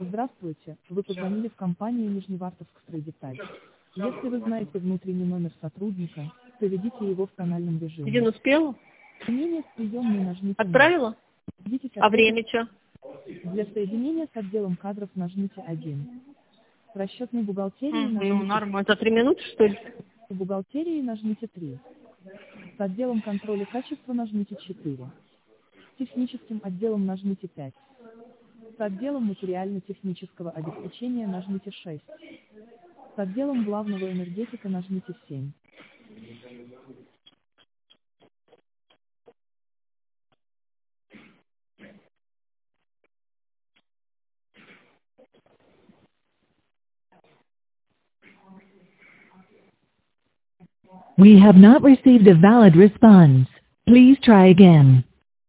Здравствуйте, вы позвонили в компанию Нижневартовск Стройдеталь. Если вы знаете внутренний номер сотрудника, то введите его в тональном режиме. Дин, успела? Соединение с приемной нажмите «Нет». Отправила? Введите А ответ. время что? Для соединения с отделом кадров нажмите 1. С расчетной бухгалтерией нажмите Нормально. За 3 минуты, что ли? с бухгалтерией нажмите 3. С отделом контроля качества нажмите 4. С техническим отделом нажмите 5. С отделом материально-технического обеспечения нажмите 6. С отделом главного энергетика нажмите 7. We have not received a valid response. Please try again.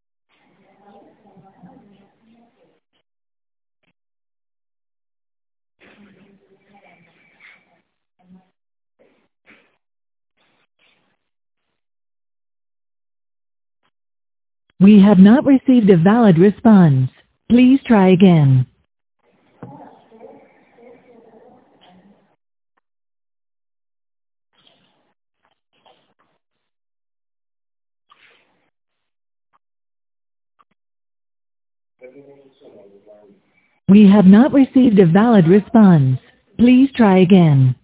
We have not received a valid response. Please try again. We have not received a valid response. Please try again.